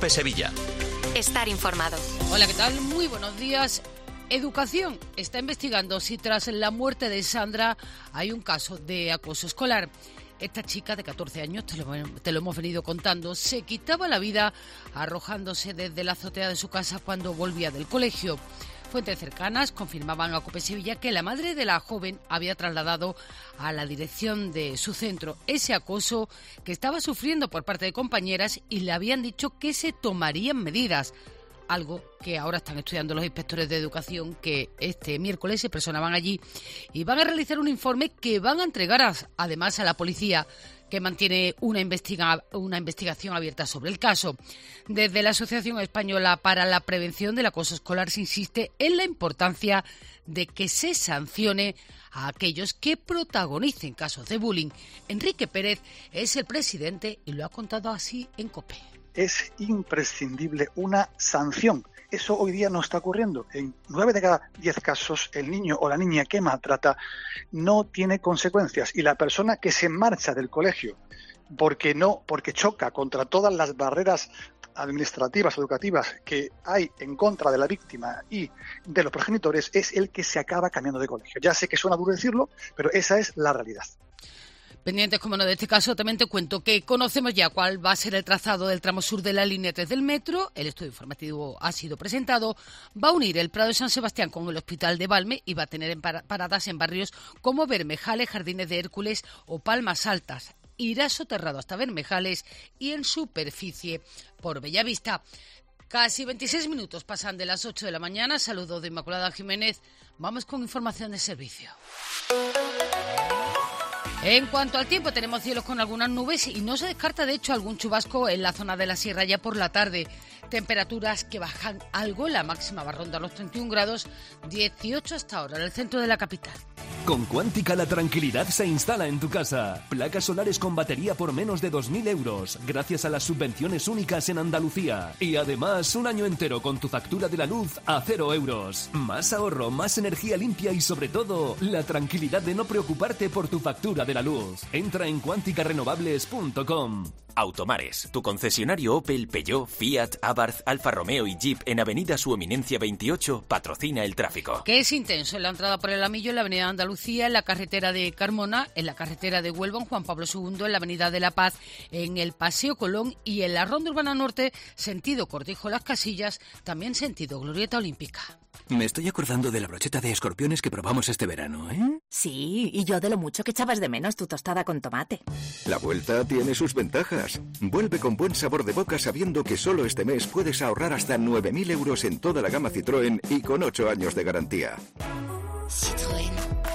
COPE Sevilla. Estar informado. Hola, ¿qué tal? Muy buenos días. Educación está investigando si tras la muerte de Sandra hay un caso de acoso escolar. Esta chica de 14 años, te lo hemos venido contando, se quitaba la vida arrojándose desde la azotea de su casa cuando volvía del colegio. Fuentes cercanas confirmaban a COPE Sevilla que la madre de la joven había trasladado a la dirección de su centro ese acoso que estaba sufriendo por parte de compañeras y le habían dicho que se tomarían medidas. Algo que ahora están estudiando los inspectores de educación, que este miércoles se personaban allí y van a realizar un informe que van a entregar además a la policía, que mantiene una investigación abierta sobre el caso. Desde la Asociación Española para la Prevención del Acoso Escolar se insiste en la importancia de que se sancione a aquellos que protagonicen casos de bullying. Enrique Pérez es el presidente y lo ha contado así en COPE. Es imprescindible una sanción. Eso hoy día no está ocurriendo. En 9 de cada 10 casos, el niño o la niña que maltrata no tiene consecuencias. Y la persona que se marcha del colegio porque choca contra todas las barreras administrativas, educativas que hay en contra de la víctima y de los progenitores, es el que se acaba cambiando de colegio. Ya sé que suena duro decirlo, pero esa es la realidad. Pendientes, como no, de este caso, también te cuento que conocemos ya cuál va a ser el trazado del tramo sur de la línea 3 del metro. El estudio informativo ha sido presentado. Va a unir el Prado de San Sebastián con el Hospital de Valme y va a tener paradas en barrios como Bermejales, Jardines de Hércules o Palmas Altas. Irá soterrado hasta Bermejales y en superficie por Bellavista. Casi 26 minutos pasan de las 8 de la mañana. Saludos de Inmaculada Jiménez. Vamos con información de servicio. En cuanto al tiempo, tenemos cielos con algunas nubes y no se descarta, de hecho, algún chubasco en la zona de la sierra ya por la tarde. Temperaturas que bajan algo, la máxima va a rondar los 31 grados, 18 hasta ahora en el centro de la capital. Con Quántica la tranquilidad se instala en tu casa. Placas solares con batería por menos de 2.000 euros, gracias a las subvenciones únicas en Andalucía. Y además, un año entero con tu factura de la luz a 0 euros. Más ahorro, más energía limpia y, sobre todo, la tranquilidad de no preocuparte por tu factura de la luz. Entra en quanticarenovables.com. Automares, tu concesionario Opel, Peugeot, Fiat, Abarth, Alfa Romeo y Jeep en Avenida Su Eminencia 28 patrocina el tráfico. Que es intenso en la entrada por el Amillo, en la Avenida Andalucía, en la carretera de Carmona, en la carretera de Huelva, en Juan Pablo II, en la Avenida de la Paz, en el Paseo Colón y en la Ronda Urbana Norte, sentido Cortijo Las Casillas, también sentido Glorieta Olímpica. Me estoy acordando de la brocheta de escorpiones que probamos este verano, ¿eh? Sí, y yo de lo mucho que echabas de menos tu tostada con tomate. La vuelta tiene sus ventajas. Vuelve con buen sabor de boca sabiendo que solo este mes puedes ahorrar hasta 9.000 euros en toda la gama Citroën y con 8 años de garantía. Citroën.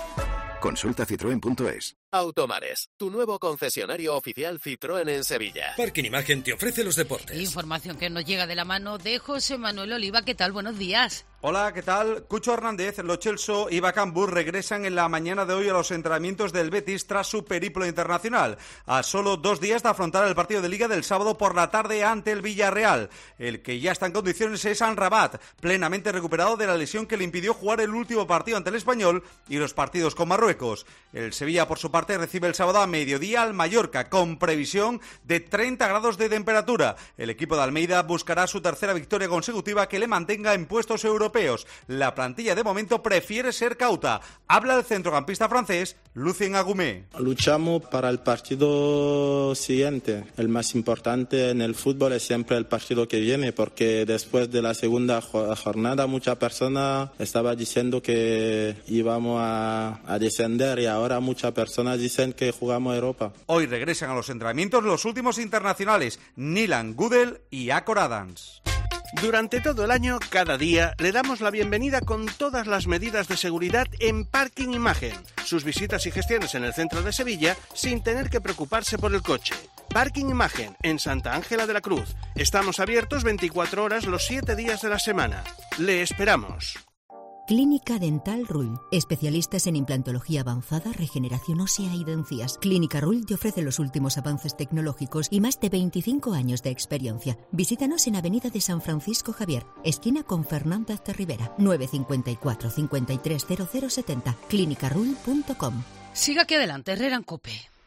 Consulta citroen.es. Automares, tu nuevo concesionario oficial Citroën en Sevilla. Parking Imagen te ofrece los deportes. Información que nos llega de la mano de José Manuel Oliva. ¿Qué tal? Buenos días. Hola, ¿qué tal? Cucho Hernández, Lo Celso y Bacambur regresan en la mañana de hoy a los entrenamientos del Betis tras su periplo internacional. A solo 2 días de afrontar el partido de Liga del sábado por la tarde ante el Villarreal. El que ya está en condiciones es Amrabat, plenamente recuperado de la lesión que le impidió jugar el último partido ante el Español y los partidos con Marruecos. El Sevilla, por su parte, recibe el sábado a mediodía al Mallorca, con previsión de 30 grados de temperatura. El equipo de Almeida buscará su tercera victoria consecutiva que le mantenga en puestos europeos. La plantilla de momento prefiere ser cauta. Habla el centrocampista francés Lucien Agumé. Luchamos para el partido siguiente. El más importante en el fútbol es siempre el partido que viene, porque después de la segunda jornada muchas personas estaban diciendo que íbamos a descender y ahora muchas personas dicen que jugamos Europa. Hoy regresan a los entrenamientos los últimos internacionales, Nilan Gudel y Akor Adams. Durante todo el año, cada día, le damos la bienvenida con todas las medidas de seguridad en Parking Imagen. Sus visitas y gestiones en el centro de Sevilla sin tener que preocuparse por el coche. Parking Imagen, en Santa Ángela de la Cruz. Estamos abiertos 24 horas los 7 días de la semana. Le esperamos. Clínica Dental Rull. Especialistas en implantología avanzada, regeneración ósea y encías. Clínica Rull te ofrece los últimos avances tecnológicos y más de 25 años de experiencia. Visítanos en Avenida de San Francisco Javier, esquina con Fernández de Rivera, 954 530070, clinicarull.com. Siga aquí adelante, Herrera en COPE.